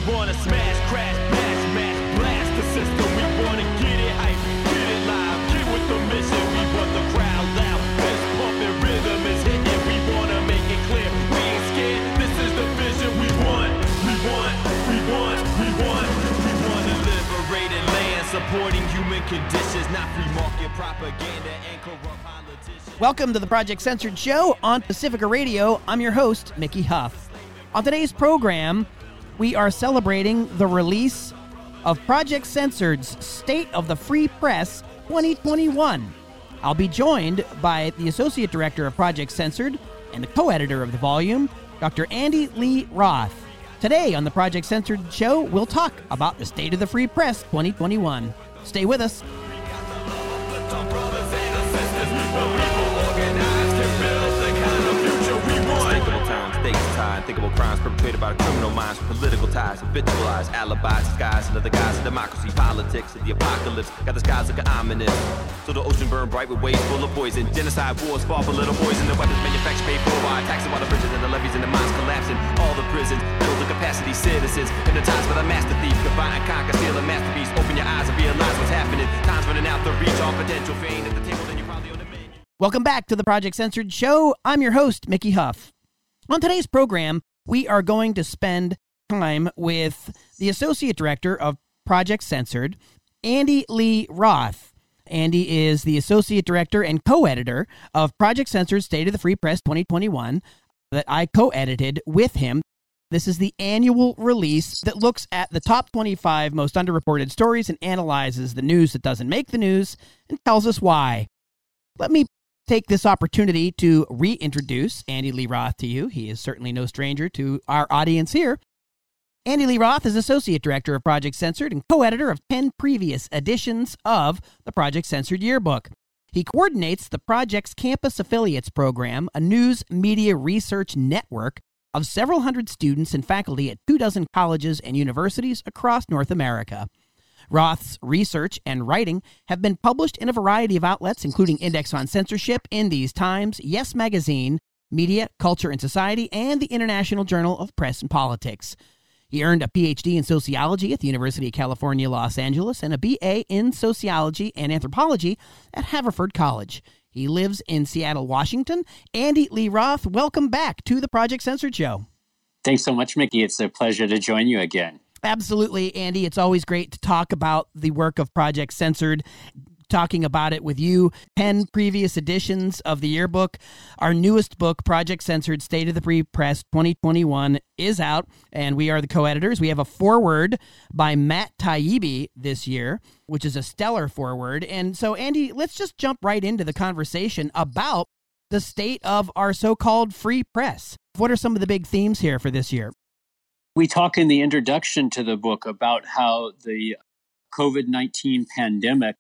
We wanna smash, crash, bash, smash, blast the system. We wanna get it hype, get it live, get with the mission. We want the crowd loud, this pumping rhythm is hitting. We wanna make it clear, we ain't scared. This is the vision we want. We wanna liberate a land, supporting human conditions, not free market propaganda and corrupt politicians. Welcome to the Project Censored Show on Pacifica Radio. I'm your host, Mickey Huff. On today's program, we are celebrating the release of Project Censored's State of the Free Press 2021. I'll be joined by the Associate Director of Project Censored and the co-editor of the volume, Dr. Andy Lee Roth. Today on the Project Censored Show, we'll talk about the State of the Free Press 2021. Stay with us. Unthinkable crimes perpetrated by the criminal minds with political ties, habitualized alibis, disguised under the guise of democracy, politics, and the apocalypse. Got the skies looking ominous. So the ocean burned bright with waves full of poison. Genocide wars fought for little boys, and the weapons manufactured paid for by taxing while the bridges and the levees and the mines collapsing. All the prisons build the capacity citizens. Hypnotized by the master thief, combine and conquer, steal a masterpiece. Open your eyes and realize what's happening. Time's running out to reach all potential. Fame at the table, then you probably own the menu. Welcome back to the Project Censored Show. I'm your host, Mickey Huff. On today's program, we are going to spend time with the Associate Director of Project Censored, Andy Lee Roth. Andy is the Associate Director and co-editor of Project Censored's State of the Free Press 2021 that I co-edited with him. This is the annual release that looks at the top 25 most underreported stories and analyzes the news that doesn't make the news and tells us why. Let me take this opportunity to reintroduce Andy Lee Roth to you. He is certainly no stranger to our audience here. Andy Lee Roth is Associate Director of Project Censored and co-editor of 10 previous editions of the Project Censored Yearbook. He coordinates the project's Campus Affiliates program, a news media research network of several hundred students and faculty at 24 colleges and universities across North America. Roth's research and writing have been published in a variety of outlets, including Index on Censorship, In These Times, Yes Magazine, Media, Culture and Society, and the International Journal of Press and Politics. He earned a PhD in sociology at the University of California, Los Angeles, and a BA in sociology and anthropology at Haverford College. He lives in Seattle, Washington. Andy Lee Roth, welcome back to the Project Censored Show. Thanks so much, Mickey. It's a pleasure to join you again. Absolutely, Andy. It's always great to talk about the work of Project Censored, talking about it with you. 10 previous editions of the yearbook. Our newest book, Project Censored, State of the Free Press 2021, is out, and we are the co-editors. We have a foreword by Matt Taibbi this year, which is a stellar foreword. And so, Andy, let's just jump right into the conversation about the state of our so-called free press. What are some of the big themes here for this year? We talk in the introduction to the book about how the COVID-19 pandemic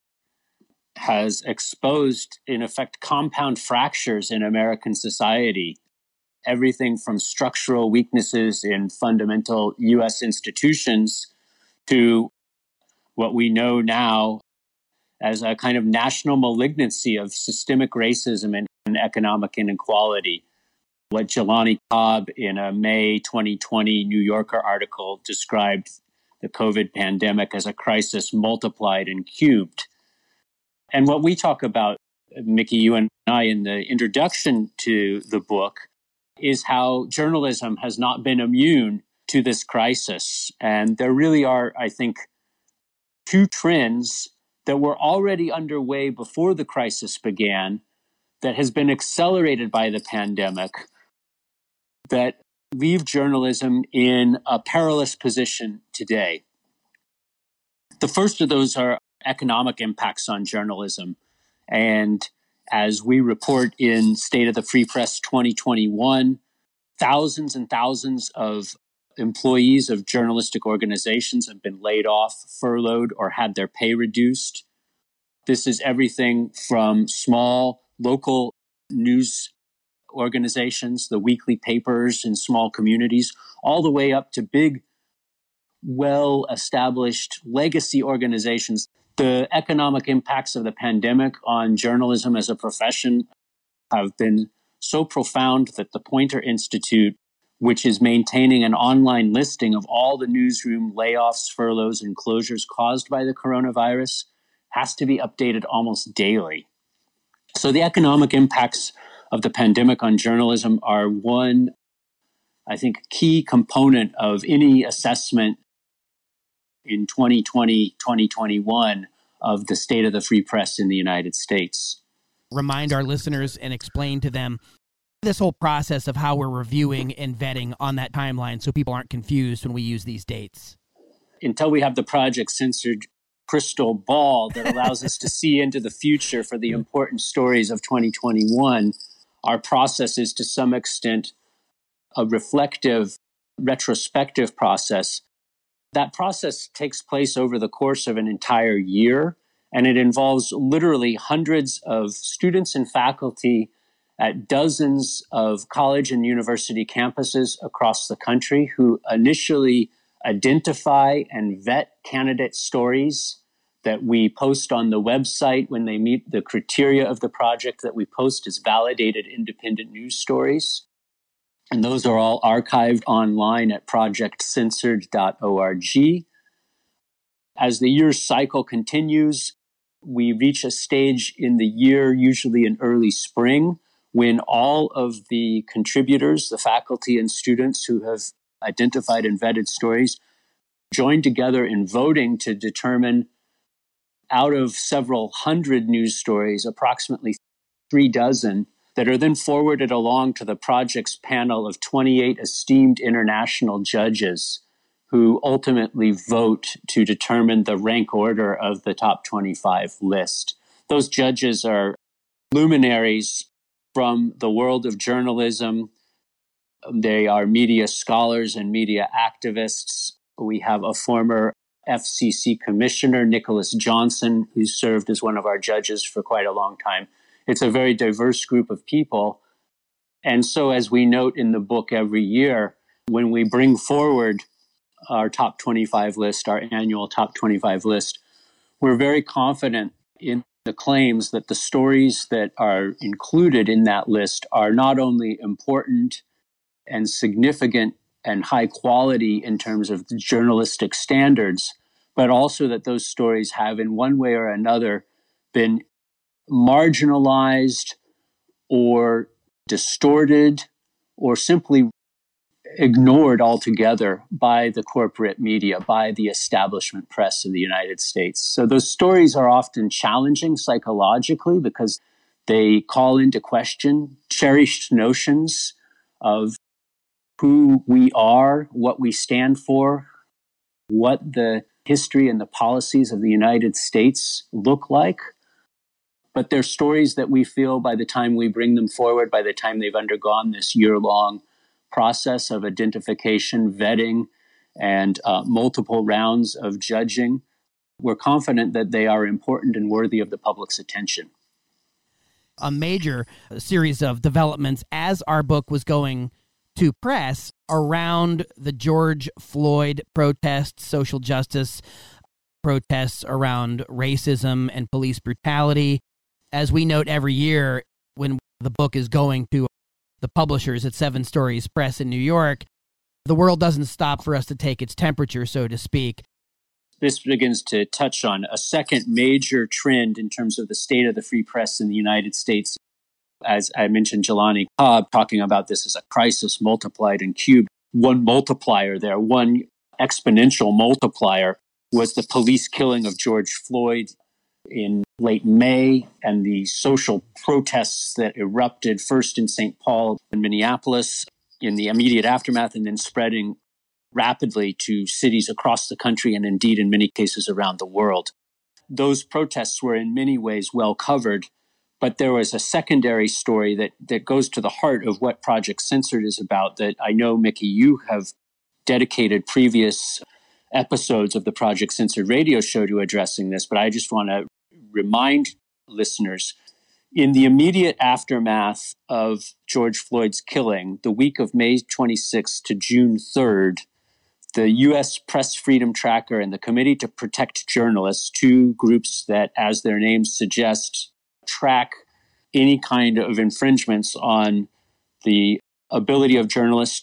has exposed, in effect, compound fractures in American society. Everything from structural weaknesses in fundamental U.S. institutions to what we know now as a kind of national malignancy of systemic racism and economic inequality. What Jelani Cobb in a May 2020 New Yorker article described the COVID pandemic as a crisis multiplied and cubed. And what we talk about, Mickey, you and I, in the introduction to the book, is how journalism has not been immune to this crisis. And there really are, I think, two trends that were already underway before the crisis began that has been accelerated by the pandemic, that leave journalism in a perilous position today. The first of those are economic impacts on journalism. And as we report in State of the Free Press 2021, thousands and thousands of employees of journalistic organizations have been laid off, furloughed, or had their pay reduced. This is everything from small local news organizations, the weekly papers in small communities, all the way up to big, well-established legacy organizations. The economic impacts of the pandemic on journalism as a profession have been so profound that the Poynter Institute which is maintaining an online listing of all the newsroom layoffs, furloughs, and closures caused by the coronavirus, has to be updated almost daily. So the economic impacts of the pandemic on journalism are one, I think, key component of any assessment in 2020, 2021 of the state of the free press in the United States. Remind our listeners and explain to them this whole process of how we're reviewing and vetting on that timeline so people aren't confused when we use these dates. Until we have the Project Censored crystal ball that allows us to see into the future for the important stories of 2021, our process is to some extent a reflective, retrospective process. That process takes place over the course of an entire year, and it involves literally hundreds of students and faculty at dozens of college and university campuses across the country who initially identify and vet candidate stories that we post on the website when they meet the criteria of the project that we post as validated independent news stories. And those are all archived online at projectcensored.org. As the year's cycle continues, we reach a stage in the year, usually in early spring, when all of the contributors, the faculty and students who have identified and vetted stories, join together in voting to determine, out of several hundred news stories, approximately 36 that are then forwarded along to the project's panel of 28 esteemed international judges who ultimately vote to determine the rank order of the top 25 list. Those judges are luminaries from the world of journalism. They are media scholars and media activists. We have a former FCC commissioner, Nicholas Johnson, who served as one of our judges for quite a long time. It's a very diverse group of people. And so, as we note in the book every year, when we bring forward our top 25 list, our annual top 25 list, we're very confident in the claims that the stories that are included in that list are not only important and significant and high quality in terms of the journalistic standards, but also that those stories have in one way or another been marginalized or distorted or simply ignored altogether by the corporate media, by the establishment press of the United States. So those stories are often challenging psychologically because they call into question cherished notions of who we are, what we stand for, what the history and the policies of the United States look like. But they're stories that we feel by the time we bring them forward, by the time they've undergone this year-long process of identification, vetting, and multiple rounds of judging, we're confident that they are important and worthy of the public's attention. A major series of developments as our book was going to press around the George Floyd protests, social justice protests around racism and police brutality. As we note every year when the book is going to the publishers at Seven Stories Press in New York, the world doesn't stop for us to take its temperature, so to speak. This begins to touch on a second major trend in terms of the state of the free press in the United States. As I mentioned, Jelani Cobb talking about this as a crisis multiplied and cubed. One multiplier there, one exponential multiplier, was the police killing of George Floyd in late May and the social protests that erupted first in St. Paul and Minneapolis in the immediate aftermath and then spreading rapidly to cities across the country and indeed in many cases around the world. Those protests were in many ways well covered, but there was a secondary story that goes to the heart of what Project Censored is about that I know, Mickey, you have dedicated previous episodes of the Project Censored radio show to addressing this, but I just want to remind listeners, in the immediate aftermath of George Floyd's killing, the week of May 26th to June 3rd, the U.S. Press Freedom Tracker and the Committee to Protect Journalists, two groups that, as their names suggest, track any kind of infringements on the ability of journalists to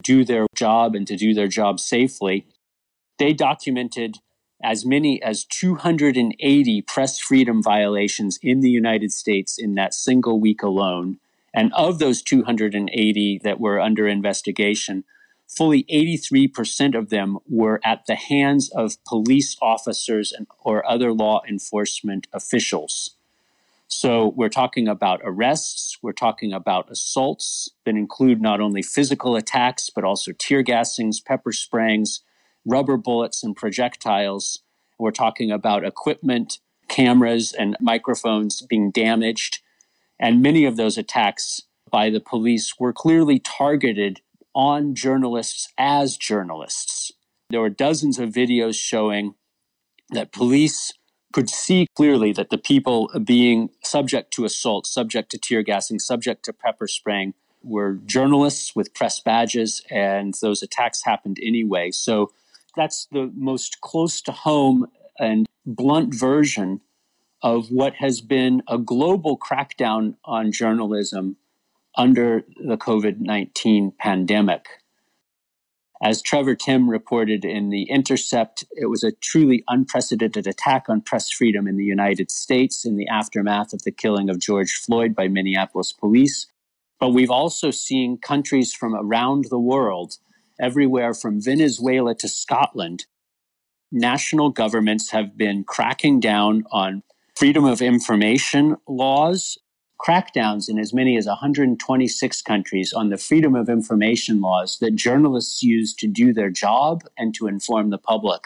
do their job and to do their job safely. They documented as many as 280 press freedom violations in the United States in that single week alone. And of those 280 that were under investigation, fully 83% of them were at the hands of police officers or other law enforcement officials. So we're talking about arrests, we're talking about assaults that include not only physical attacks, but also tear gassings, pepper sprayings, rubber bullets, and projectiles. We're talking about equipment, cameras, and microphones being damaged. And many of those attacks by the police were clearly targeted on journalists as journalists. There were dozens of videos showing that police could see clearly that the people being subject to assault, subject to tear gassing, subject to pepper spraying were journalists with press badges, and those attacks happened anyway. So that's the most close to home and blunt version of what has been a global crackdown on journalism under the COVID-19 pandemic. As Trevor Timm reported in The Intercept, it was a truly unprecedented attack on press freedom in the United States in the aftermath of the killing of George Floyd by Minneapolis police. But we've also seen countries from around the world, everywhere from Venezuela to Scotland, national governments have been cracking down on freedom of information laws, crackdowns in as many as 126 countries on the freedom of information laws that journalists use to do their job and to inform the public.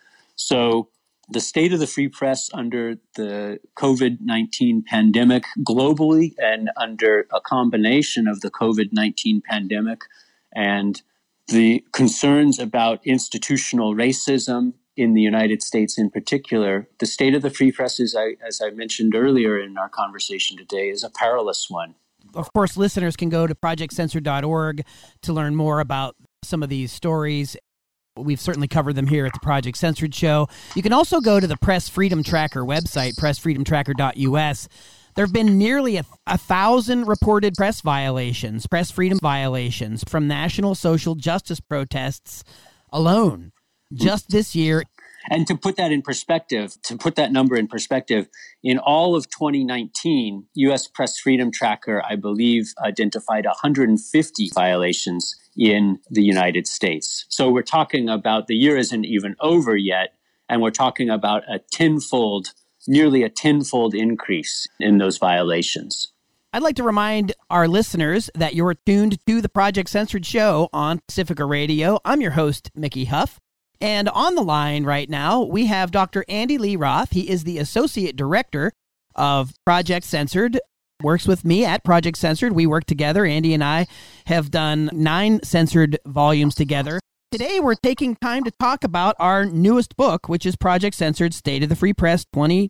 So the state of the free press under the COVID-19 pandemic globally and under a combination of the COVID-19 pandemic and the concerns about institutional racism in the United States in particular, the state of the free press, as I mentioned earlier in our conversation today, is a perilous one. Of course, listeners can go to projectcensored.org to learn more about some of these stories. We've certainly covered them here at the Project Censored Show. You can also go to the Press Freedom Tracker website, pressfreedomtracker.us. There have been nearly 1,000 reported press violations, press freedom violations from national social justice protests alone just this year. And to put that in perspective, to put that number in perspective, in all of 2019, U.S. Press Freedom Tracker, I believe, identified 150 violations in the United States. So we're talking about the year isn't even over yet, and we're talking about nearly a tenfold increase in those violations. I'd like to remind our listeners that you're tuned to the Project Censored Show on Pacifica Radio. I'm your host, Mickey Huff. And on the line right now, we have Dr. Andy Lee Roth. He is the Associate Director of Project Censored, works with me at Project Censored. We work together. Andy and I have done 9 censored volumes together. Today, we're taking time to talk about our newest book, which is Project Censored, State of the Free Press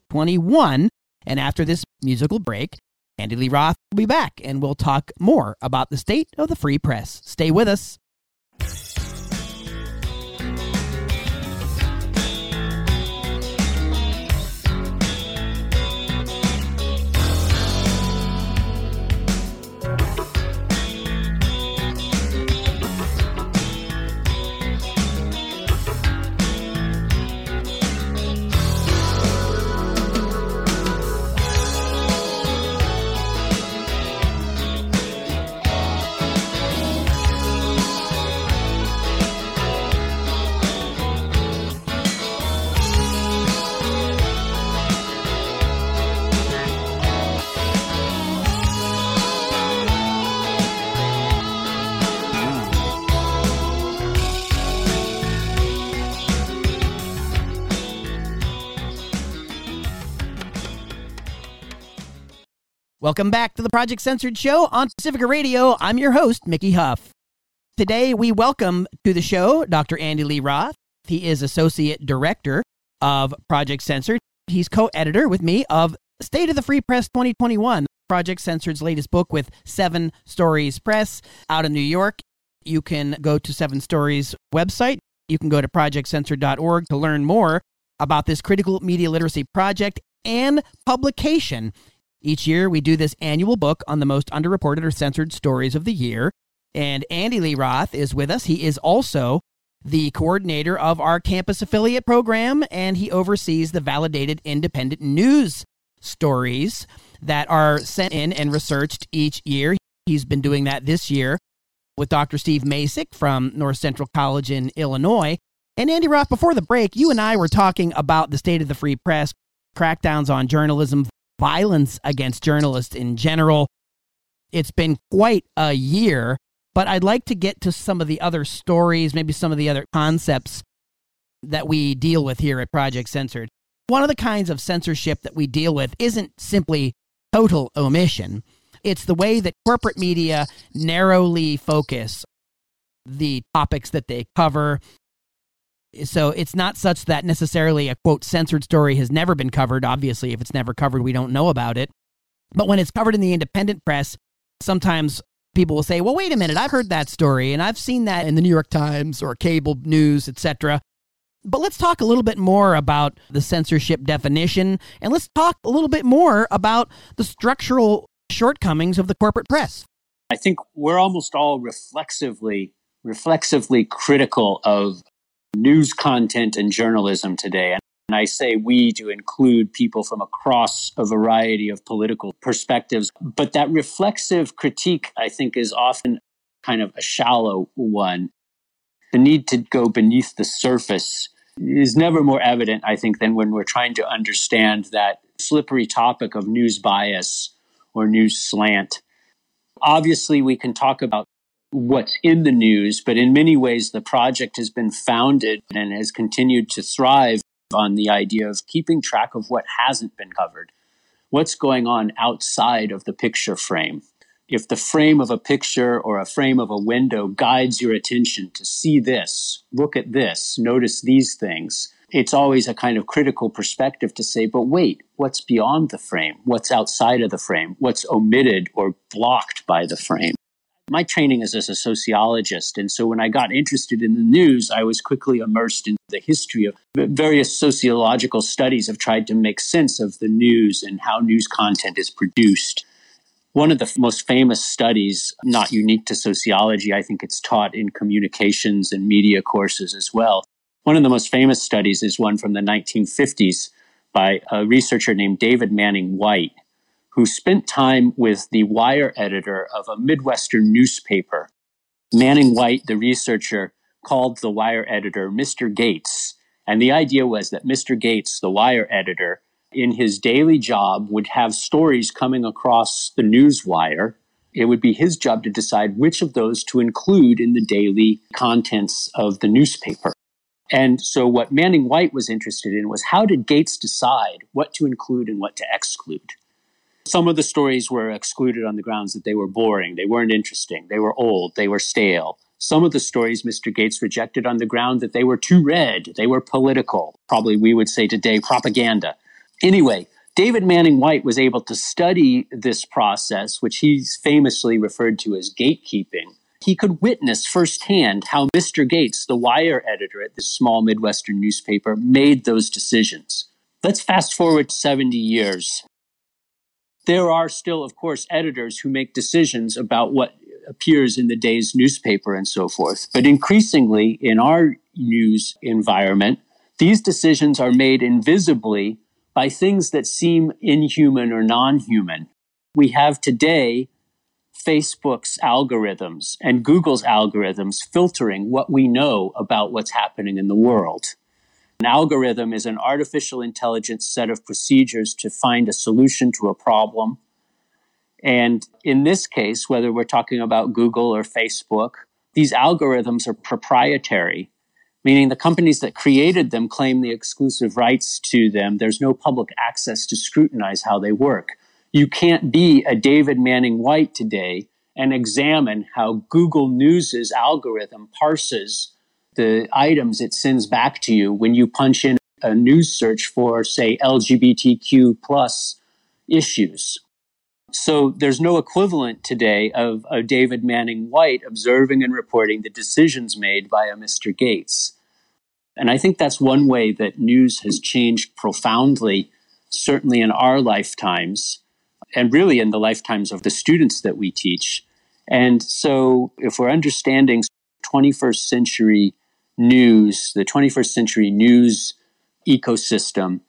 2021. And after this musical break, Andy Lee Roth will be back, and we'll talk more about the state of the free press. Stay with us. Welcome back to the Project Censored Show on Pacifica Radio. I'm your host, Mickey Huff. Today, we welcome to the show Dr. Andy Lee Roth. He is Associate Director of Project Censored. He's co-editor with me of State of the Free Press 2021, Project Censored's latest book with 7 Stories Press out of New York. You can go to 7 Stories website. You can go to projectcensored.org to learn more about this critical media literacy project and publication. Each year, we do this annual book on the most underreported or censored stories of the year. And Andy Lee Roth is with us. He is also the coordinator of our campus affiliate program, and he oversees the validated independent news stories that are sent in and researched each year. He's been doing that this year with Dr. Steve Masick from North Central College in Illinois. And Andy Roth, before the break, you and I were talking about the state of the free press, crackdowns on journalism, violence against journalists in general. It's been quite a year, but I'd like to get to some of the other stories, maybe some of the other concepts that we deal with here at Project Censored. One of the kinds of censorship that we deal with isn't simply total omission. It's the way that corporate media narrowly focus the topics that they cover. So it's not such that necessarily a, quote, censored story has never been covered. Obviously, if it's never covered, we don't know about it. But when it's covered in the independent press, sometimes people will say, well, wait a minute, I've heard that story, and I've seen that in the New York Times or cable news, etc. But let's talk a little bit more about the censorship definition, and let's talk a little bit more about the structural shortcomings of the corporate press. I think we're almost all reflexively critical of news content and journalism today. And I say we to include people from across a variety of political perspectives. But that reflexive critique, I think, is often kind of a shallow one. The need to go beneath the surface is never more evident, I think, than when we're trying to understand that slippery topic of news bias or news slant. Obviously, we can talk about what's in the news, but in many ways, the project has been founded and has continued to thrive on the idea of keeping track of what hasn't been covered. What's going on outside of the picture frame? If the frame of a picture or a frame of a window guides your attention to see this, look at this, notice these things, it's always a kind of critical perspective to say, but wait, what's beyond the frame? What's outside of the frame? What's omitted or blocked by the frame? My training is as a sociologist, and so when I got interested in the news, I was quickly immersed in the history of various sociological studies have tried to make sense of the news and how news content is produced. One of the most famous studies, not unique to sociology, I think it's taught in communications and media courses as well. One of the most famous studies is one from the 1950s by a researcher named David Manning White, who spent time with the wire editor of a Midwestern newspaper. Manning White, the researcher, called the wire editor Mr. Gates. And the idea was that Mr. Gates, the wire editor, in his daily job would have stories coming across the news wire. It would be his job to decide which of those to include in the daily contents of the newspaper. And so what Manning White was interested in was how did Gates decide what to include and what to exclude? Some of the stories were excluded on the grounds that they were boring, they weren't interesting, they were old, they were stale. Some of the stories Mr. Gates rejected on the ground that they were too red, they were political, probably we would say today propaganda. Anyway, David Manning White was able to study this process, which he's famously referred to as gatekeeping. He could witness firsthand how Mr. Gates, the wire editor at this small Midwestern newspaper, made those decisions. Let's fast forward 70 years. There are still, of course, editors who make decisions about what appears in the day's newspaper and so forth. But increasingly, in our news environment, these decisions are made invisibly by things that seem inhuman or non-human. We have today Facebook's algorithms and Google's algorithms filtering what we know about what's happening in the world. An algorithm is an artificial intelligence set of procedures to find a solution to a problem. And in this case, whether we're talking about Google or Facebook, these algorithms are proprietary, meaning the companies that created them claim the exclusive rights to them. There's no public access to scrutinize how they work. You can't be a David Manning White today and examine how Google News' algorithm parses the items it sends back to you when you punch in a news search for, say, LGBTQ plus issues. So there's no equivalent today of a David Manning White observing and reporting the decisions made by a Mr. Gates. And I think that's one way that news has changed profoundly, certainly in our lifetimes, and really in the lifetimes of the students that we teach. And so if we're understanding 21st century news, the 21st century news ecosystem,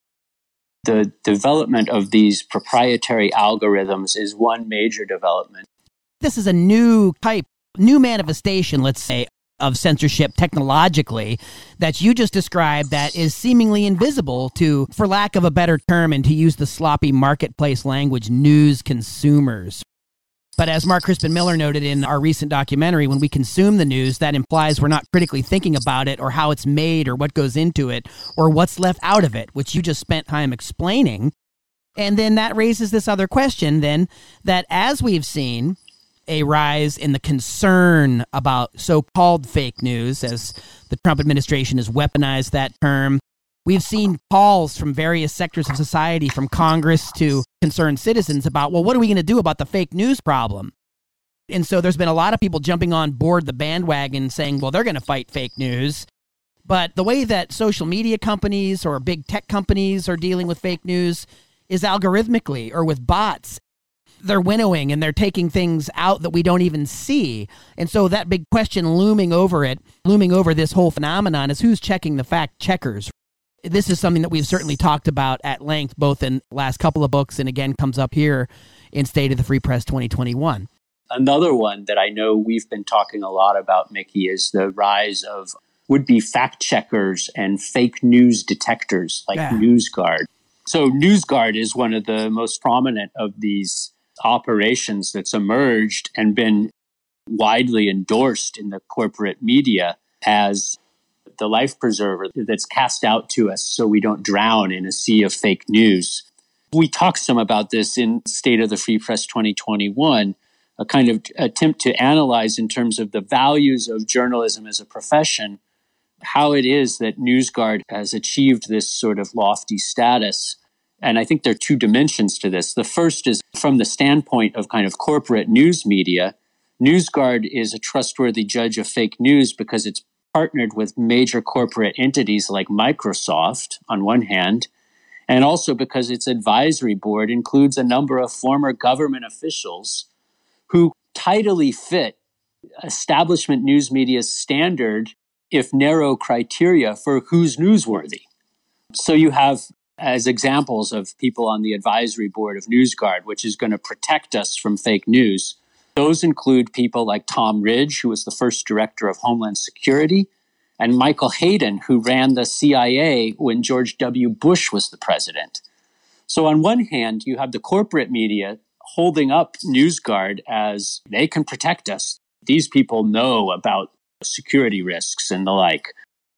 the development of these proprietary algorithms is one major development. This is a new manifestation, let's say, of censorship technologically that you just described that is seemingly invisible to, for lack of a better term, and to use the sloppy marketplace language, news consumers. But as Mark Crispin Miller noted in our recent documentary, when we consume the news, that implies we're not critically thinking about it or how it's made or what goes into it or what's left out of it, which you just spent time explaining. And then that raises this other question then, that as we've seen a rise in the concern about so-called fake news, as the Trump administration has weaponized that term, we've seen calls from various sectors of society, from Congress to concerned citizens about, well, what are we going to do about the fake news problem? And so there's been a lot of people jumping on board the bandwagon saying, well, they're going to fight fake news. But the way that social media companies or big tech companies are dealing with fake news is algorithmically or with bots. They're winnowing and they're taking things out that we don't even see. And so that big question looming over this whole phenomenon is who's checking the fact checkers. This is something that we've certainly talked about at length, both in the last couple of books and again comes up here in State of the Free Press 2021. Another one that I know we've been talking a lot about, Mickey, is the rise of would-be fact checkers and fake news detectors like NewsGuard. So NewsGuard is one of the most prominent of these operations that's emerged and been widely endorsed in the corporate media as the life preserver that's cast out to us so we don't drown in a sea of fake news. We talked some about this in State of the Free Press 2021, a kind of attempt to analyze in terms of the values of journalism as a profession, how it is that NewsGuard has achieved this sort of lofty status. And I think there are two dimensions to this. The first is from the standpoint of kind of corporate news media. NewsGuard is a trustworthy judge of fake news because it's partnered with major corporate entities like Microsoft on one hand, and also because its advisory board includes a number of former government officials who tidily fit establishment news media's standard, if narrow, criteria for who's newsworthy. So you have as examples of people on the advisory board of NewsGuard, which is going to protect us from fake news. Those include people like Tom Ridge, who was the first director of Homeland Security, and Michael Hayden, who ran the CIA when George W. Bush was the president. So on one hand, you have the corporate media holding up NewsGuard as they can protect us. These people know about security risks and the like.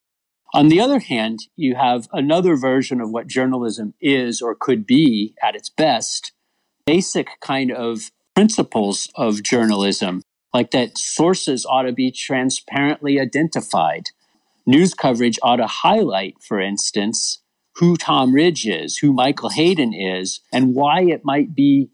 On the other hand, you have another version of what journalism is or could be at its best, basic kind of principles of journalism, like that sources ought to be transparently identified. News coverage ought to highlight, for instance, who Tom Ridge is, who Michael Hayden is, and why it might be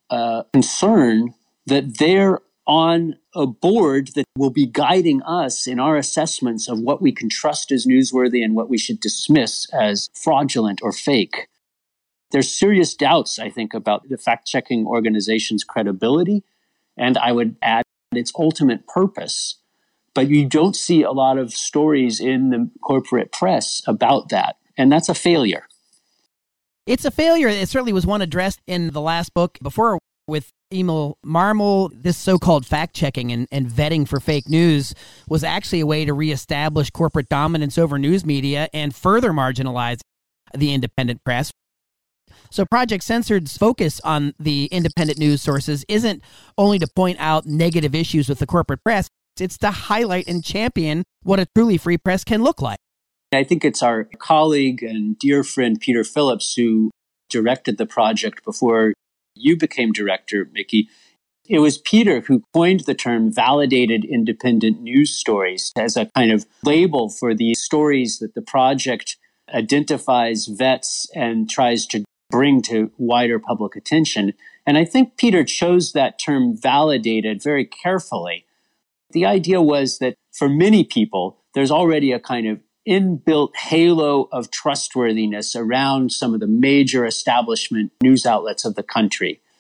a concern that they're on a board that will be guiding us in our assessments of what we can trust as newsworthy and what we should dismiss as fraudulent or fake. There's serious doubts, I think, about the fact-checking organization's credibility, and I would add its ultimate purpose. But you don't see a lot of stories in the corporate press about that, and that's a failure. It's a failure. It certainly was one addressed in the last book before with Emil Marmol. This so-called fact-checking and vetting for fake news was actually a way to reestablish corporate dominance over news media and further marginalize the independent press. So Project Censored's focus on the independent news sources isn't only to point out negative issues with the corporate press, it's to highlight and champion what a truly free press can look like. I think it's our colleague and dear friend Peter Phillips who directed the project before you became director, Mickey. It was Peter who coined the term validated independent news stories as a kind of label for the stories that the project identifies, vets, and tries to bring to wider public attention. And I think Peter chose that term validated very carefully. The idea was that for many people, there's already a kind of inbuilt halo of trustworthiness around some of the major establishment news outlets of the country.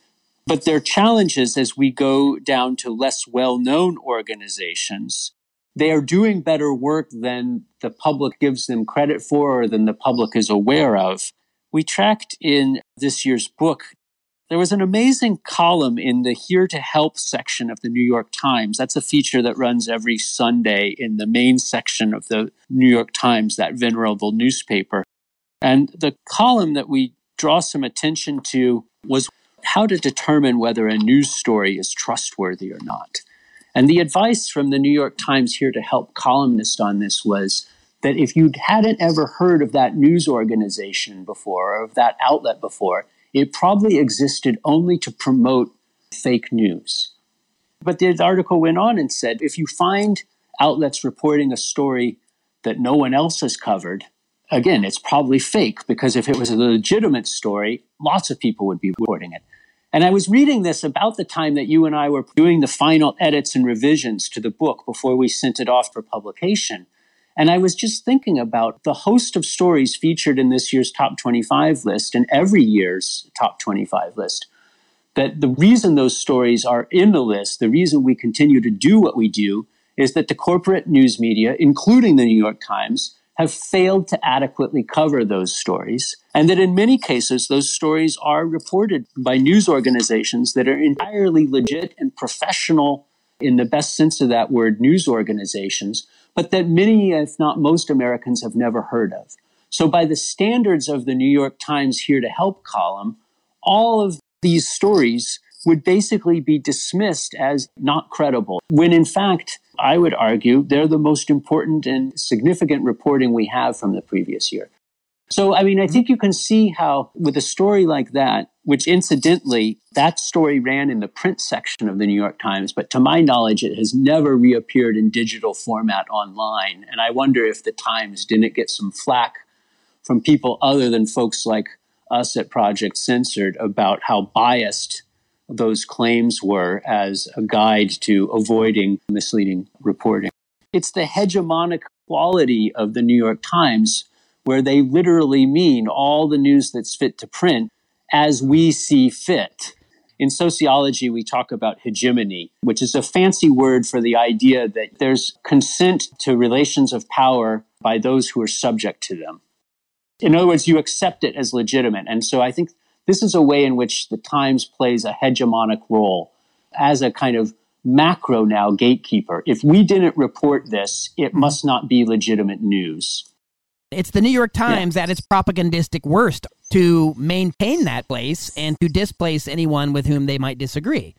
But there are challenges as we go down to less well-known organizations. They are doing better work than the public gives them credit for or than the public is aware of. We tracked in this year's book, there was an amazing column in the Here to Help section of the New York Times. That's a feature that runs every Sunday in the main section of the New York Times, that venerable newspaper. And the column that we draw some attention to was how to determine whether a news story is trustworthy or not. And the advice from the New York Times Here to Help columnist on this was that if you hadn't ever heard of that news organization before or of that outlet before, it probably existed only to promote fake news. But the article went on and said, if you find outlets reporting a story that no one else has covered, again, it's probably fake, because if it was a legitimate story, lots of people would be reporting it. And I was reading this about the time that you and I were doing the final edits and revisions to the book before we sent it off for publication. And I was just thinking about the host of stories featured in this year's Top 25 list and every year's Top 25 list. That the reason those stories are in the list, the reason we continue to do what we do, is that the corporate news media, including the New York Times, have failed to adequately cover those stories. And that in many cases, those stories are reported by news organizations that are entirely legit and professional, in the best sense of that word, news organizations, but that many, if not most, Americans have never heard of. So by the standards of the New York Times Here to Help column, all of these stories would basically be dismissed as not credible, when in fact, I would argue, they're the most important and significant reporting we have from the previous year. So, I mean, I think you can see how with a story like that, which incidentally, that story ran in the print section of the New York Times, but to my knowledge, it has never reappeared in digital format online. And I wonder if the Times didn't get some flack from people other than folks like us at Project Censored about how biased those claims were as a guide to avoiding misleading reporting. It's the hegemonic quality of the New York Times where they literally mean all the news that's fit to print as we see fit. In sociology, we talk about hegemony, which is a fancy word for the idea that there's consent to relations of power by those who are subject to them. In other words, you accept it as legitimate. And so I think this is a way in which the Times plays a hegemonic role as a kind of macro now gatekeeper. If we didn't report this, it must not be legitimate news. It's the New York Times at its propagandistic worst to maintain that place and to displace anyone with whom they might disagree.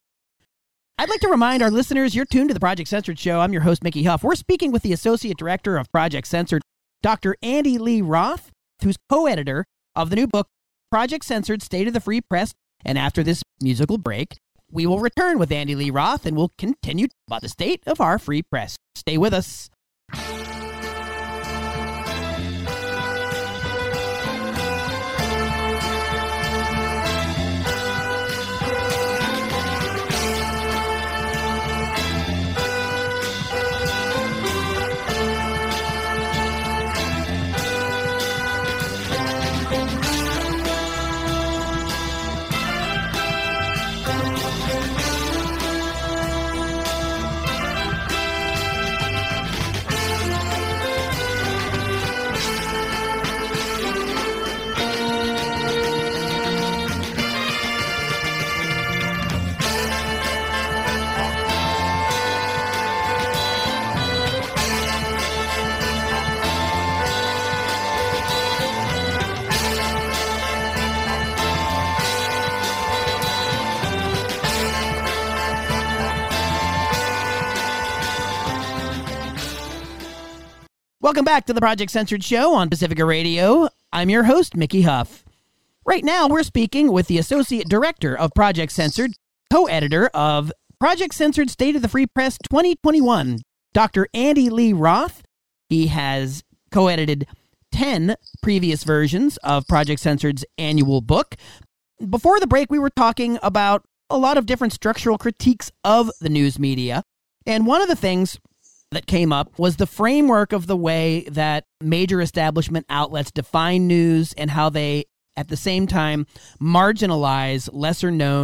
I'd like to remind our listeners, you're tuned to the Project Censored Show. I'm your host, Mickey Huff. We're speaking with the Associate Director of Project Censored, Dr. Andy Lee Roth, who's co-editor of the new book, Project Censored, State of the Free Press. And after this musical break, we will return with Andy Lee Roth and we'll continue about the state of our free press. Stay with us. Welcome back to the Project Censored Show on Pacifica Radio. I'm your host, Mickey Huff. Right now, we're speaking with the Associate Director of Project Censored, co-editor of Project Censored State of the Free Press 2021, Dr. Andy Lee Roth. He has co-edited 10 previous versions of Project Censored's annual book. Before the break, we were talking about a lot of different structural critiques of the news media. And one of the things that came up was the framework of the way that major establishment outlets define news and how they, at the same time, marginalize lesser known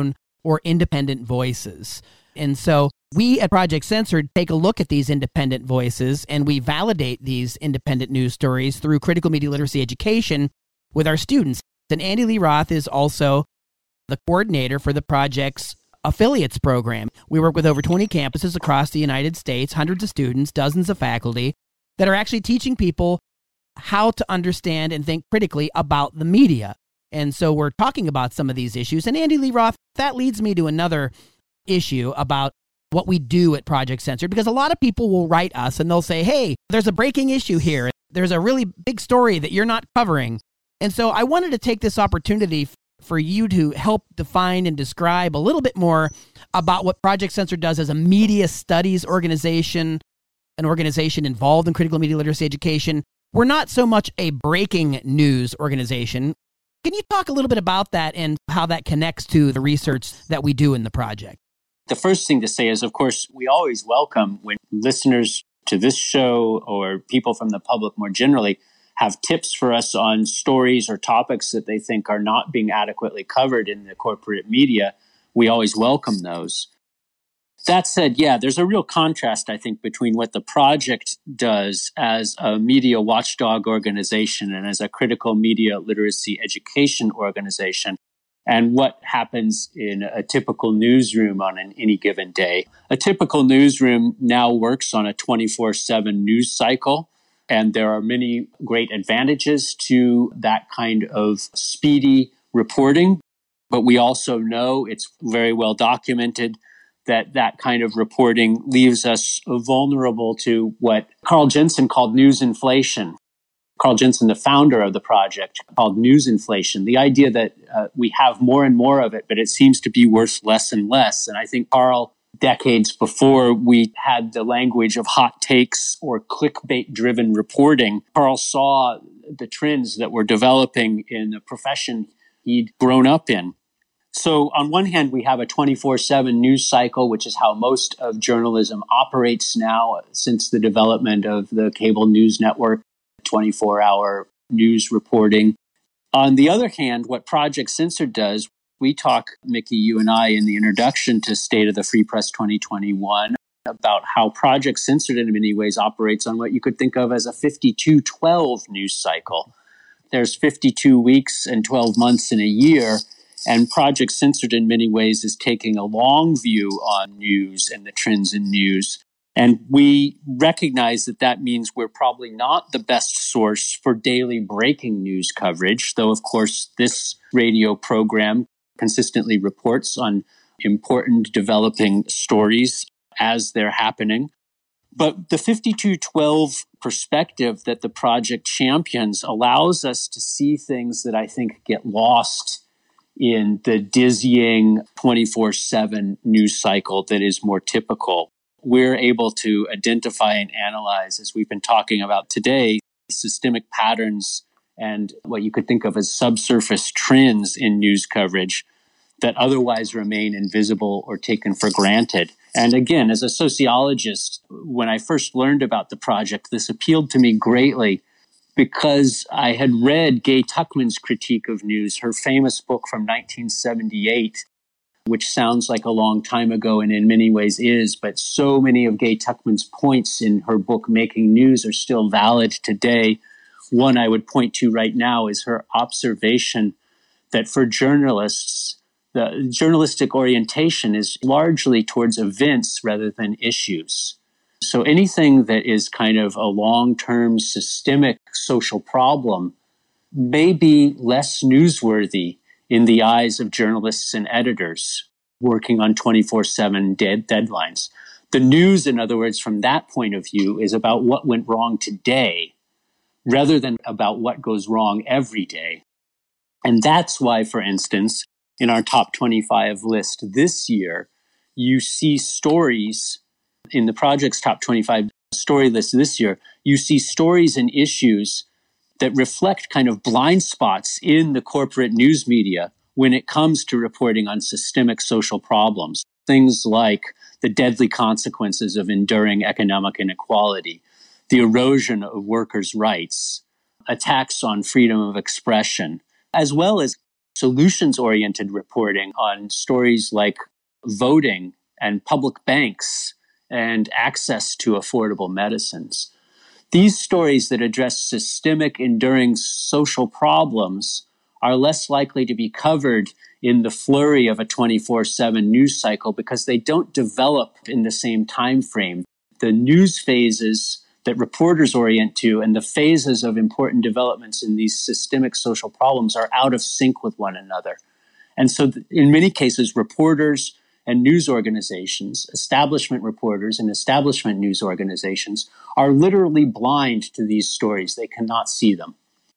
or independent voices. And so we at Project Censored take a look at these independent voices, and we validate these independent news stories through critical media literacy education with our students. And Andy Lee Roth is also the coordinator for the project's affiliates program. We work with over 20 campuses across the United States, hundreds of students, dozens of faculty that are actually teaching people how to understand and think critically about the media. And so we're talking about some of these issues. And Andy Lee Roth, that leads me to another issue about what we do at Project Censored, because a lot of people will write us and they'll say, hey, there's a breaking issue here. There's a really big story that you're not covering. And so I wanted to take this opportunity for you to help define and describe a little bit more about what Project Censored does as a media studies organization, an organization involved in critical media literacy education. We're not so much a breaking news organization. Can you talk a little bit about that and how that connects to the research that we do in the project? The first thing to say is, of course, we always welcome when listeners to this show or people from the public more generally have tips for us on stories or topics that they think are not being adequately covered in the corporate media. We always welcome those. That said, yeah, there's a real contrast, I think, between what the project does as a media watchdog organization and as a critical media literacy education organization and what happens in a typical newsroom on any given day. A typical newsroom now works on a 24/7 news cycle. And there are many great advantages to that kind of speedy reporting. But we also know it's very well documented that that kind of reporting leaves us vulnerable to what Carl Jensen called news inflation. Carl Jensen, the founder of the project, called news inflation, the idea that we have more and more of it, but it seems to be worth less and less. And I think Carl, decades before we had the language of hot takes or clickbait-driven reporting, Carl saw the trends that were developing in the profession he'd grown up in. So on one hand, we have a 24/7 news cycle, which is how most of journalism operates now since the development of the cable news network, 24-hour news reporting. On the other hand, what Project Censored does, we talk, Mickey, you and I, in the introduction to State of the Free Press 2021 about how Project Censored in many ways operates on what you could think of as a 52-12 news cycle. There's 52 weeks and 12 months in a year, and Project Censored in many ways is taking a long view on news and the trends in news. And we recognize that that means we're probably not the best source for daily breaking news coverage, though, of course, this radio program consistently reports on important developing stories as they're happening. But the 52-12 perspective that the project champions allows us to see things that I think get lost in the dizzying 24/7 news cycle that is more typical. We're able to identify and analyze, as we've been talking about today, systemic patterns and what you could think of as subsurface trends in news coverage that otherwise remain invisible or taken for granted. And again, as a sociologist, when I first learned about the project, this appealed to me greatly because I had read Gay Tuckman's critique of news, her famous book from 1978, which sounds like a long time ago and in many ways is, but so many of Gay Tuckman's points in her book, Making News, are still valid today. One I would point to right now is her observation that for journalists, the journalistic orientation is largely towards events rather than issues. So anything that is kind of a long-term systemic social problem may be less newsworthy in the eyes of journalists and editors working on 24/7 deadlines. The news, in other words, from that point of view, is about what went wrong today rather than about what goes wrong every day. And that's why, for instance, in our top 25 list this year, you see stories in the project's top 25 story list this year, you see stories and issues that reflect kind of blind spots in the corporate news media when it comes to reporting on systemic social problems. Things like the deadly consequences of enduring economic inequality, the erosion of workers' rights, attacks on freedom of expression, as well as solutions-oriented reporting on stories like voting and public banks and access to affordable medicines. These stories that address systemic, enduring social problems are less likely to be covered in the flurry of a 24/7 news cycle because they don't develop in the same time frame. The news phases that reporters orient to and the phases of important developments in these systemic social problems are out of sync with one another. And so in many cases, reporters and news organizations, establishment reporters and establishment news organizations are literally blind to these stories. They cannot see them.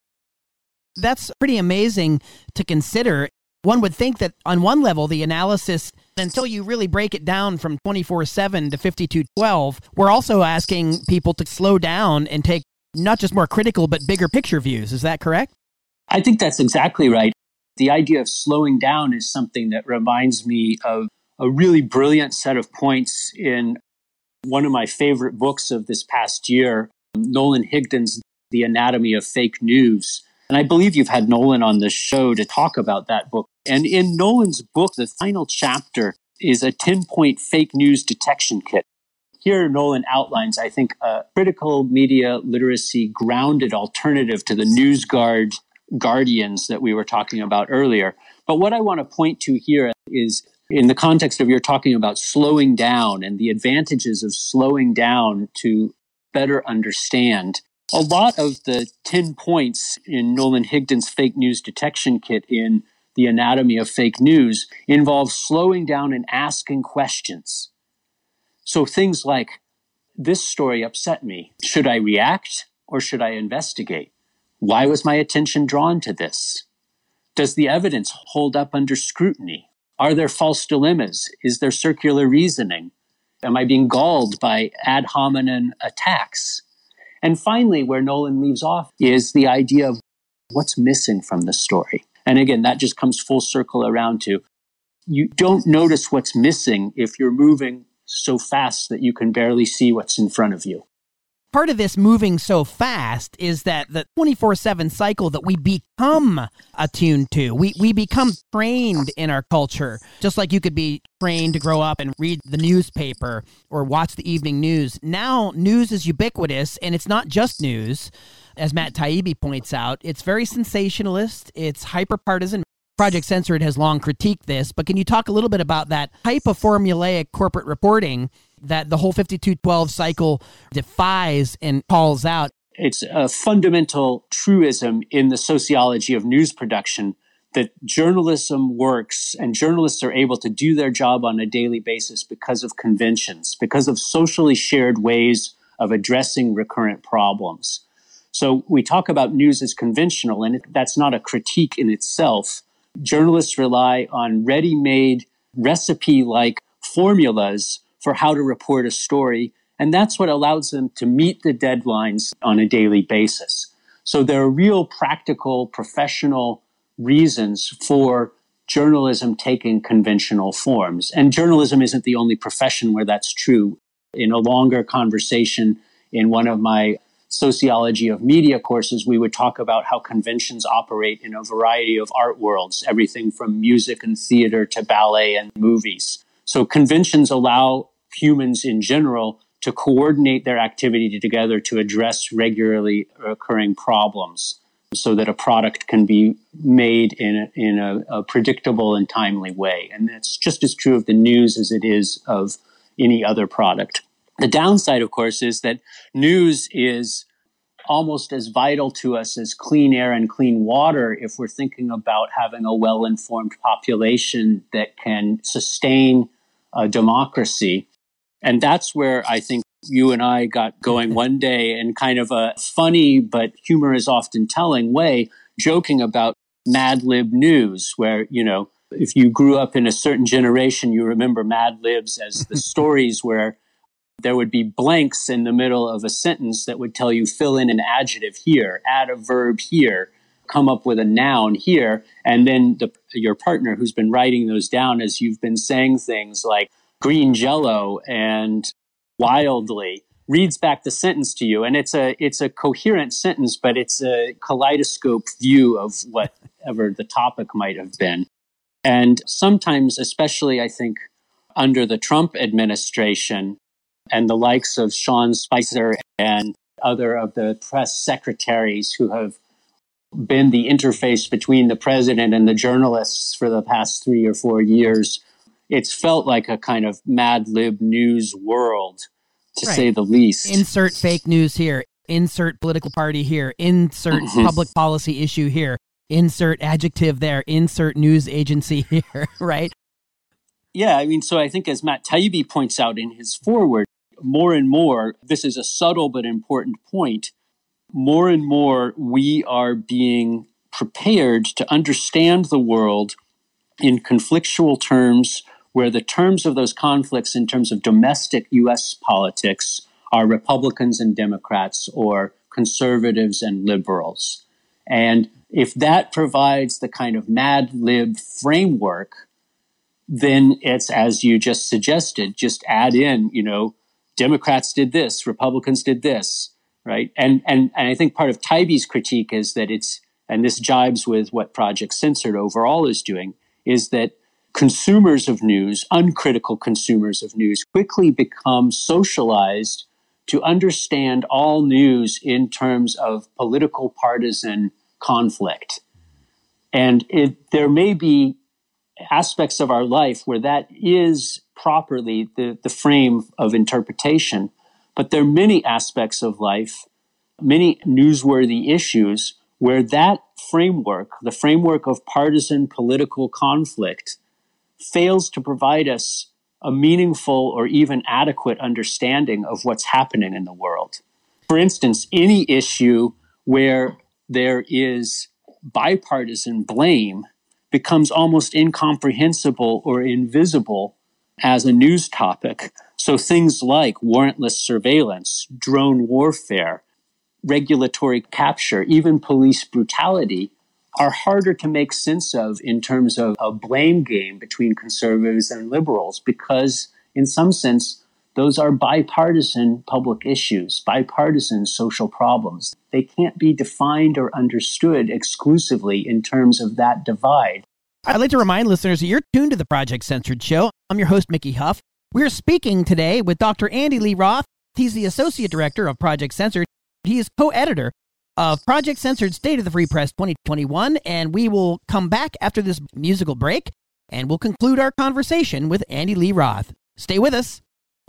That's pretty amazing to consider. One would think that on one level, the analysis, until you really break it down from 24/7 to 5212, we're also asking people to slow down and take not just more critical, but bigger picture views. Is that correct? I think that's exactly right. The idea of slowing down is something that reminds me of a really brilliant set of points in one of my favorite books of this past year, Nolan Higdon's The Anatomy of Fake News. And I believe you've had Nolan on the show to talk about that book. And in Nolan's book, the final chapter is a 10-point fake news detection kit. Here, Nolan outlines, I think, a critical media literacy grounded alternative to the NewsGuard guardians that we were talking about earlier. But what I want to point to here is in the context of you're talking about slowing down and the advantages of slowing down to better understand. A lot of the 10 points in Nolan Higdon's fake news detection kit in The Anatomy of Fake News involve slowing down and asking questions. So things like, this story upset me. Should I react or should I investigate? Why was my attention drawn to this? Does the evidence hold up under scrutiny? Are there false dilemmas? Is there circular reasoning? Am I being galled by ad hominem attacks? And finally, where Nolan leaves off is the idea of what's missing from the story. And again, that just comes full circle around to you don't notice what's missing if you're moving so fast that you can barely see what's in front of you. Part of this moving so fast is that the 24/7 cycle that we become attuned to, we become trained in our culture, just like you could be trained to grow up and read the newspaper or watch the evening news. Now, news is ubiquitous, and it's not just news. As Matt Taibbi points out, it's very sensationalist, it's hyper-partisan. Project Censored has long critiqued this, but can you talk a little bit about that type of formulaic corporate reporting that the whole 5212 cycle defies and calls out? It's a fundamental truism in the sociology of news production that journalism works and journalists are able to do their job on a daily basis because of conventions, because of socially shared ways of addressing recurrent problems. So we talk about news as conventional, and that's not a critique in itself. Journalists rely on ready-made, recipe-like formulas for how to report a story, and that's what allows them to meet the deadlines on a daily basis. So there are real practical, professional reasons for journalism taking conventional forms. And journalism isn't the only profession where that's true. In a longer conversation in one of my sociology of media courses, we would talk about how conventions operate in a variety of art worlds, everything from music and theater to ballet and movies. So conventions allow humans in general to coordinate their activity together to address regularly occurring problems so that a product can be made in a predictable and timely way. And that's just as true of the news as it is of any other product. The downside, of course, is that news is almost as vital to us as clean air and clean water if we're thinking about having a well-informed population that can sustain a democracy. And that's where I think you and I got going one day in kind of a funny but humor is often telling way, joking about Mad Lib News, where, you know, if you grew up in a certain generation, you remember Mad Libs as the stories where there would be blanks in the middle of a sentence that would tell you fill in an adjective here, add a verb here, come up with a noun here. And then your partner who's been writing those down as you've been saying things like green jello and wildly reads back the sentence to you. And it's a coherent sentence, but it's a kaleidoscope view of whatever the topic might have been. And sometimes, especially I think under the Trump administration and the likes of Sean Spicer and other of the press secretaries who have been the interface between the president and the journalists for the past 3 or 4 years, it's felt like a kind of Mad Lib news world, to say the least. Insert fake news here, insert political party here, insert public policy issue here, insert adjective there, insert news agency here, right? Yeah, I mean, so I think as Matt Taibbi points out in his foreword, more and more, this is a subtle but important point, more and more we are being prepared to understand the world in conflictual terms, where the terms of those conflicts in terms of domestic U.S. politics are Republicans and Democrats or conservatives and liberals. And if that provides the kind of Mad Lib framework, then it's, as you just suggested, just add in, Democrats did this, Republicans did this, right? And I think part of Taibbi's critique is that and this jibes with what Project Censored overall is doing, is that consumers of news, uncritical consumers of news, quickly become socialized to understand all news in terms of political partisan conflict. And there may be aspects of our life where that is properly the frame of interpretation, but there are many aspects of life, many newsworthy issues, where that framework, the framework of partisan political conflict, fails to provide us a meaningful or even adequate understanding of what's happening in the world. For instance, any issue where there is bipartisan blame becomes almost incomprehensible or invisible as a news topic. So things like warrantless surveillance, drone warfare, regulatory capture, even police brutality are harder to make sense of in terms of a blame game between conservatives and liberals, because in some sense, those are bipartisan public issues, bipartisan social problems. They can't be defined or understood exclusively in terms of that divide. I'd like to remind listeners that you're tuned to the Project Censored Show. I'm your host, Mickey Huff. We're speaking today with Dr. Andy Lee Roth. He's the Associate Director of Project Censored. He is co-editor of Project Censored State of the Free Press 2021, and we will come back after this musical break, and we'll conclude our conversation with Andy Lee Roth. Stay with us.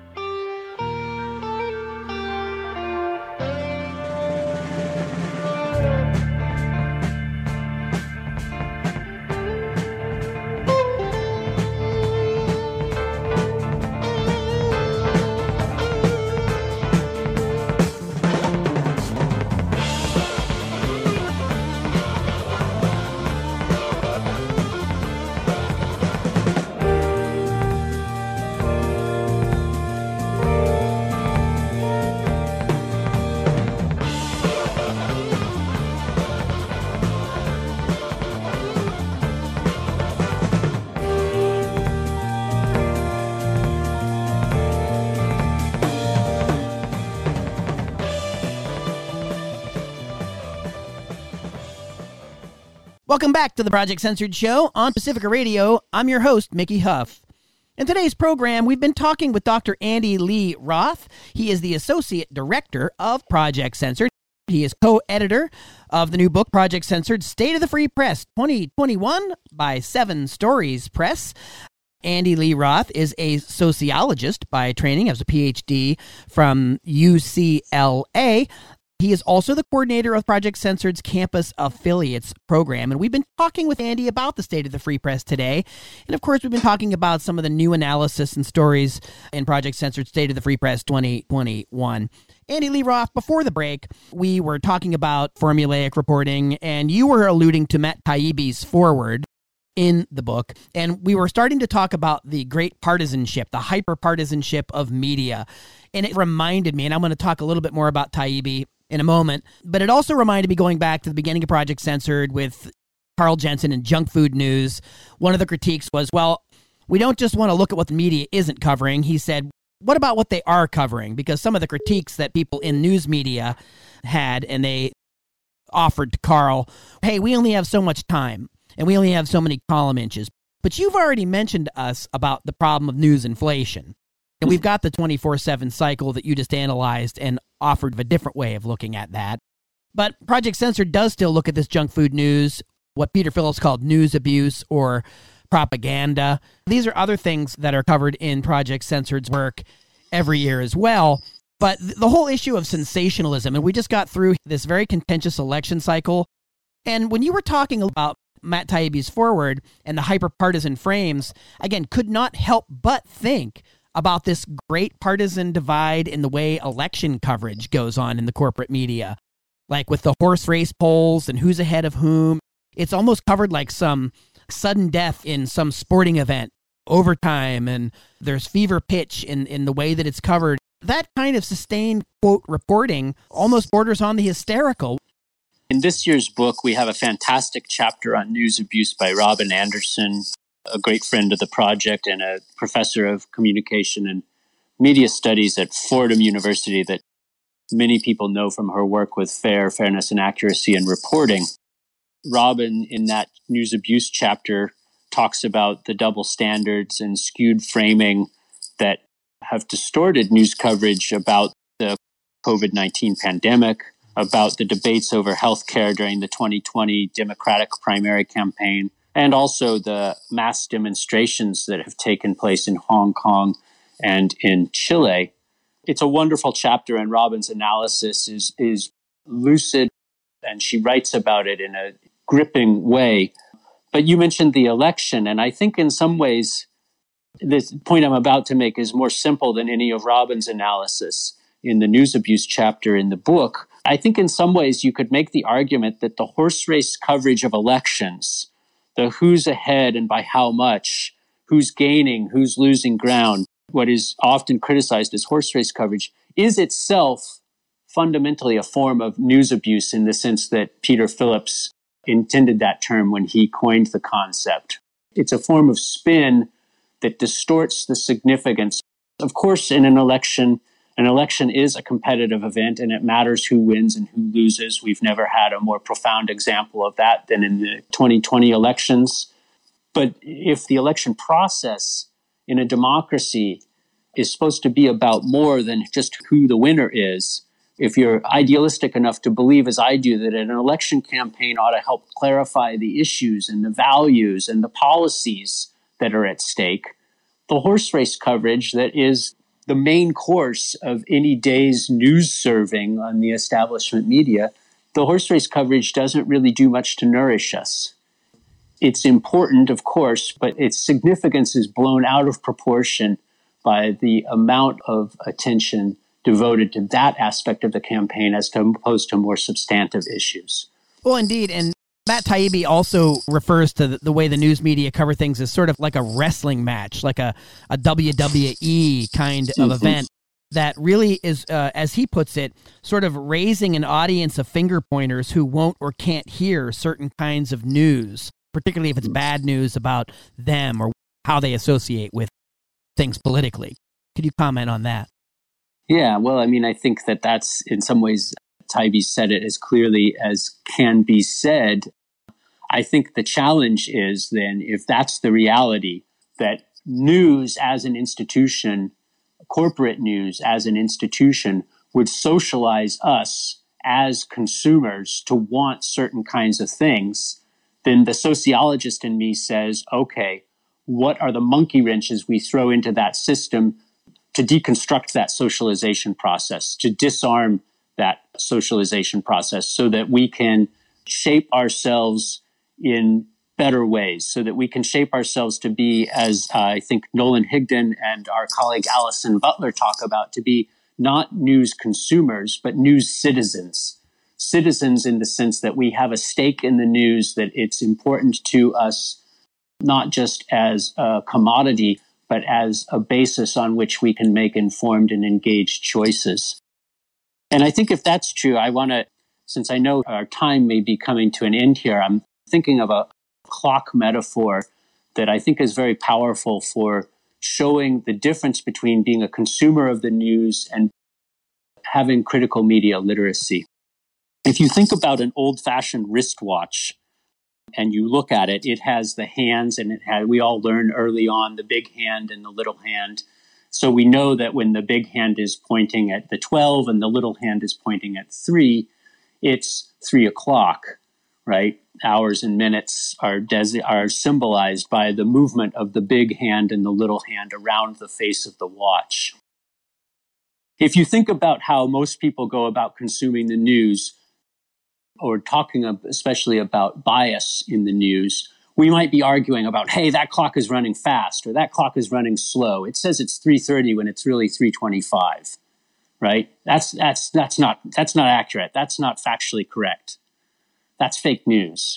Welcome back to the Project Censored Show on Pacifica Radio. I'm your host, Mickey Huff. In today's program, we've been talking with Dr. Andy Lee Roth. He is the Associate Director of Project Censored. He is co-editor of the new book, Project Censored, State of the Free Press 2021 by 7 Stories Press. Andy Lee Roth is a sociologist by training, has a PhD from UCLA. He is also the coordinator of Project Censored's Campus Affiliates program. And we've been talking with Andy about the state of the free press today. And of course, we've been talking about some of the new analysis and stories in Project Censored State of the Free Press 2021. Andy Lee Roth, before the break, we were talking about formulaic reporting, and you were alluding to Matt Taibbi's foreword in the book. And we were starting to talk about the great partisanship, the hyper-partisanship of media. And it reminded me, and I'm going to talk a little bit more about Taibbi in a moment, but it also reminded me, going back to the beginning of Project Censored with Carl Jensen and Junk Food News, one of the critiques was, well, we don't just want to look at what the media isn't covering. He said, what about what they are covering? Because some of the critiques that people in news media had, and they offered to Carl, hey, we only have so much time, and we only have so many column inches. But you've already mentioned to us about the problem of news inflation. And we've got the 24/7 cycle that you just analyzed and offered a different way of looking at that. But Project Censored does still look at this junk food news, what Peter Phillips called news abuse or propaganda. These are other things that are covered in Project Censored's work every year as well. But the whole issue of sensationalism, and we just got through this very contentious election cycle. And when you were talking about Matt Taibbi's forward and the hyper-partisan frames, again, could not help but think about this great partisan divide in the way election coverage goes on in the corporate media. Like with the horse race polls and who's ahead of whom. It's almost covered like some sudden death in some sporting event, overtime, and there's fever pitch in the way that it's covered. That kind of sustained, quote, reporting almost borders on the hysterical. In this year's book, we have a fantastic chapter on news abuse by Robin Anderson, a great friend of the project and a professor of communication and media studies at Fordham University that many people know from her work with fairness, and accuracy in reporting. Robin, in that news abuse chapter, talks about the double standards and skewed framing that have distorted news coverage about the COVID-19 pandemic, about the debates over healthcare during the 2020 Democratic primary campaign, and also the mass demonstrations that have taken place in Hong Kong and in Chile. It's a wonderful chapter, and Robin's analysis is lucid, and she writes about it in a gripping way. But you mentioned the election, and I think in some ways, this point I'm about to make is more simple than any of Robin's analysis in the news abuse chapter in the book. I think in some ways you could make the argument that the horse race coverage of elections, the who's ahead and by how much, who's gaining, who's losing ground, what is often criticized as horse race coverage, is itself fundamentally a form of news abuse in the sense that Peter Phillips intended that term when he coined the concept. It's a form of spin that distorts the significance. Of course, in an election is a competitive event, and it matters who wins and who loses. We've never had a more profound example of that than in the 2020 elections. But if the election process in a democracy is supposed to be about more than just who the winner is, if you're idealistic enough to believe, as I do, that an election campaign ought to help clarify the issues and the values and the policies that are at stake, the horse race coverage that is the main course of any day's news serving on the establishment media, the horse race coverage doesn't really do much to nourish us. It's important, of course, but its significance is blown out of proportion by the amount of attention devoted to that aspect of the campaign as opposed to more substantive issues. Well, indeed. And Matt Taibbi also refers to the way the news media cover things as sort of like a wrestling match, like a WWE kind of event that really is, as he puts it, sort of raising an audience of finger pointers who won't or can't hear certain kinds of news, particularly if it's bad news about them or how they associate with things politically. Could you comment on that? Yeah, well, I mean, I think that that's in some ways, Taibbi said it as clearly as can be said. I think the challenge is then, if that's the reality, that news as an institution, corporate news as an institution, would socialize us as consumers to want certain kinds of things, then the sociologist in me says, okay, what are the monkey wrenches we throw into that system to deconstruct that socialization process, to disarm that socialization process so that we can shape ourselves in better ways, so that we can shape ourselves to be, as I think Nolan Higdon and our colleague Allison Butler talk about, to be not news consumers, but news citizens. Citizens in the sense that we have a stake in the news, that it's important to us, not just as a commodity, but as a basis on which we can make informed and engaged choices. And I think if that's true, I want to, since I know our time may be coming to an end here, I'm thinking of a clock metaphor that I think is very powerful for showing the difference between being a consumer of the news and having critical media literacy. If you think about an old-fashioned wristwatch and you look at it, it has the hands, and we all learn early on the big hand and the little hand. So we know that when the big hand is pointing at the 12 and the little hand is pointing at 3, it's 3 o'clock, right? Hours and minutes are symbolized by the movement of the big hand and the little hand around the face of the watch. If you think about how most people go about consuming the news, or talking especially about bias in the news, we might be arguing about, hey, that clock is running fast, or that clock is running slow. It says it's 3:30 when it's really 3:25, right? That's not accurate. That's not factually correct. That's fake news.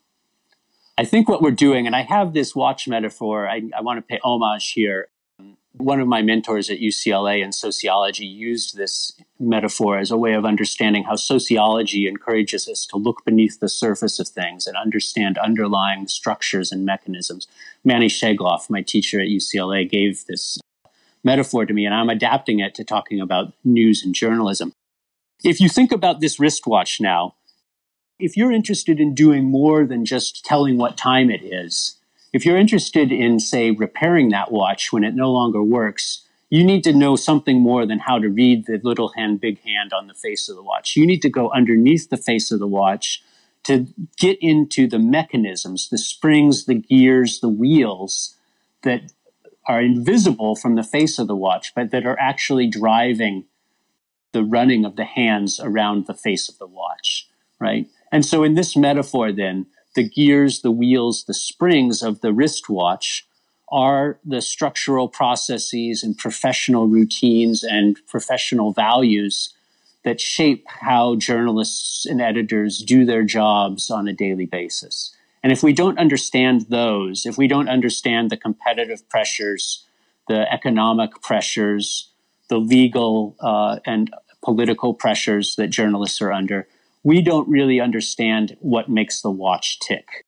I think what we're doing, and I have this watch metaphor, I want to pay homage here. One of my mentors at UCLA in sociology used this metaphor as a way of understanding how sociology encourages us to look beneath the surface of things and understand underlying structures and mechanisms. Manny Shegloff, my teacher at UCLA, gave this metaphor to me, and I'm adapting it to talking about news and journalism. If you think about this wristwatch now, if you're interested in doing more than just telling what time it is, if you're interested in, say, repairing that watch when it no longer works, you need to know something more than how to read the little hand, big hand on the face of the watch. You need to go underneath the face of the watch to get into the mechanisms, the springs, the gears, the wheels that are invisible from the face of the watch, but that are actually driving the running of the hands around the face of the watch, right? And so in this metaphor, then, the gears, the wheels, the springs of the wristwatch are the structural processes and professional routines and professional values that shape how journalists and editors do their jobs on a daily basis. And if we don't understand those, if we don't understand the competitive pressures, the economic pressures, the legal and political pressures that journalists are under, we don't really understand what makes the watch tick.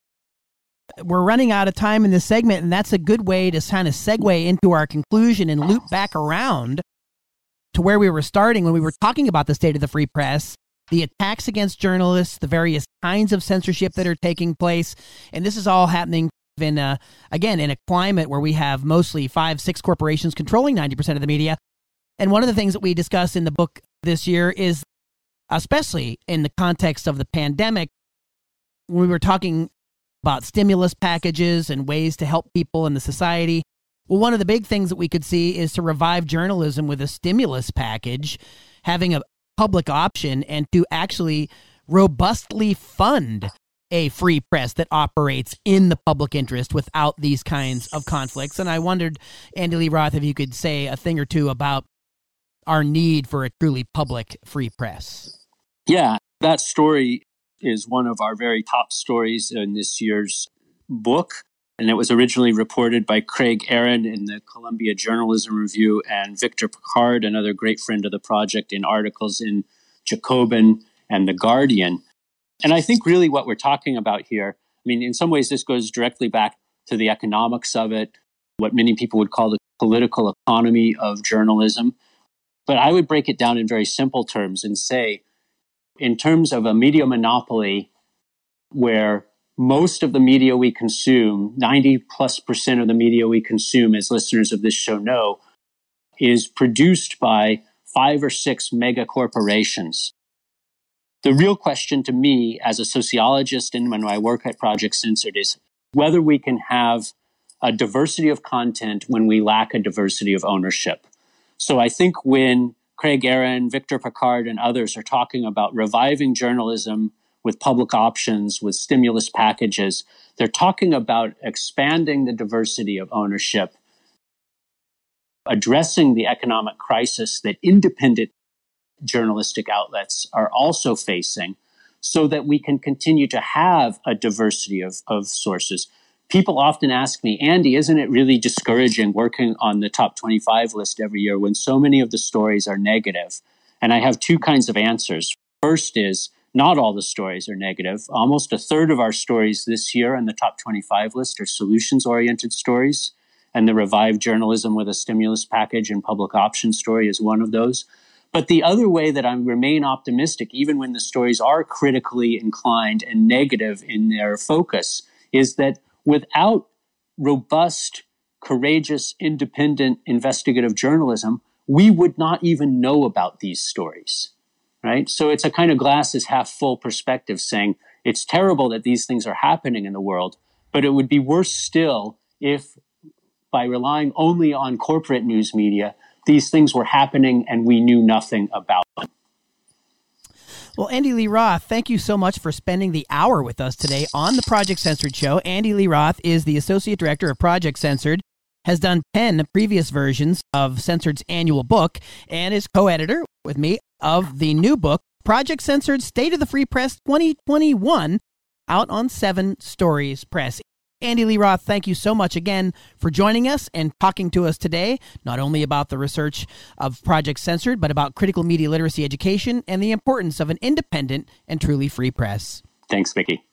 We're running out of time in this segment, and that's a good way to kind of segue into our conclusion and loop back around to where we were starting when we were talking about the state of the free press, the attacks against journalists, the various kinds of censorship that are taking place. And this is all happening in in a climate where we have mostly 5-6 corporations controlling 90% of the media. And one of the things that we discuss in the book this year is, especially in the context of the pandemic, when we were talking about stimulus packages and ways to help people in the society. Well, one of the big things that we could see is to revive journalism with a stimulus package, having a public option, and to actually robustly fund a free press that operates in the public interest without these kinds of conflicts. And I wondered, Andy Lee Roth, if you could say a thing or two about our need for a truly public free press. Yeah, that story is one of our very top stories in this year's book. And it was originally reported by Craig Aaron in the Columbia Journalism Review and Victor Pickard, another great friend of the project, in articles in Jacobin and The Guardian. And I think really what we're talking about here, I mean, in some ways this goes directly back to the economics of it, what many people would call the political economy of journalism. But I would break it down in very simple terms and say, in terms of a media monopoly where most of the media we consume, 90+% of the media we consume, as listeners of this show know, is produced by 5 or 6 mega corporations. The real question to me as a sociologist and when I work at Project Censored is whether we can have a diversity of content when we lack a diversity of ownership. So I think when Craig Aaron, Victor Pickard, and others are talking about reviving journalism with public options, with stimulus packages, they're talking about expanding the diversity of ownership, addressing the economic crisis that independent journalistic outlets are also facing so that we can continue to have a diversity of sources. People often ask me, Andy, isn't it really discouraging working on the top 25 list every year when so many of the stories are negative? And I have 2 kinds of answers. First is, not all the stories are negative. Almost a third of our stories this year on the top 25 list are solutions-oriented stories. and the revived journalism with a stimulus package and public option story is one of those. But the other way that I remain optimistic, even when the stories are critically inclined and negative in their focus, is that without robust, courageous, independent investigative journalism, we would not even know about these stories, right? So it's a kind of glass is half full perspective saying it's terrible that these things are happening in the world, but it would be worse still if by relying only on corporate news media, these things were happening and we knew nothing about them. Well, Andy Lee Roth, thank you so much for spending the hour with us today on the Project Censored show. Andy Lee Roth is the Associate Director of Project Censored, has done 10 previous versions of Censored's annual book, and is co-editor with me of the new book, Project Censored State of the Free Press 2021, out on 7 Stories Press. Andy Lee Roth, thank you so much again for joining us and talking to us today, not only about the research of Project Censored, but about critical media literacy education and the importance of an independent and truly free press. Thanks, Mickey.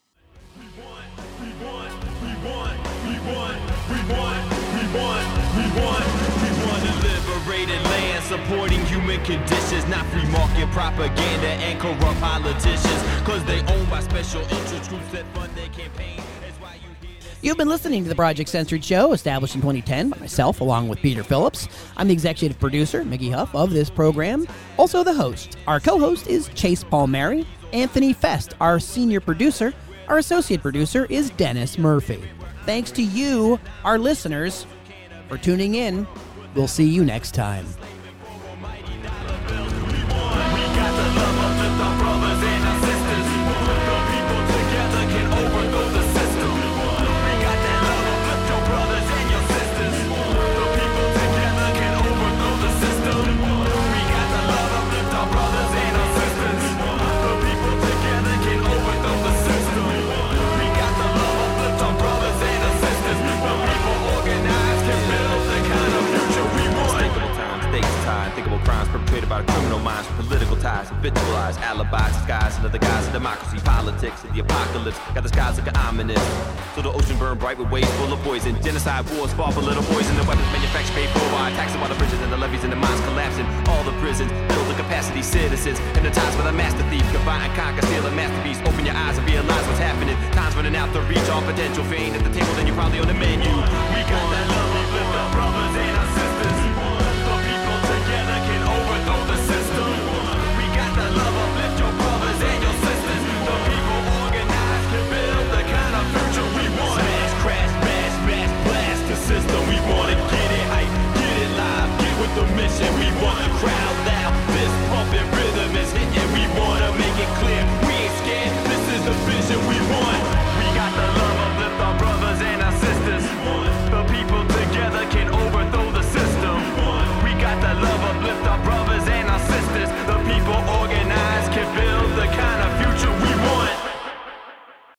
Supporting human conditions, not free market propaganda and corrupt politicians, because they owned by special interest groups that fund their campaign. You've been listening to the Project Censored show, established in 2010 by myself, along with Peter Phillips. I'm the executive producer, Mickey Huff, of this program, also the host. Our co-host is Chase Palmieri. Anthony Fest, our senior producer. Our associate producer is Dennis Murphy. Thanks to you, our listeners, for tuning in. We'll see you next time. Crimes perpetrated by the criminal minds, political ties, habitualized alibis, disguised under the guise of democracy, politics, and the apocalypse. Got the skies looking ominous. So the ocean burned bright with waves full of poison. Genocide wars fought for little boys, and the weapons manufactured paid for by taxing while the bridges and the levees and the mines collapsing. All the prisons build the capacity citizens. Hypnotized by the master thief, combine and conquer, steal a masterpiece. Open your eyes and realize what's happening. Time's running out to reach all potential. If you ain't at the table, then you're probably on the menu. We got that love, we lift our brothers and our sisters.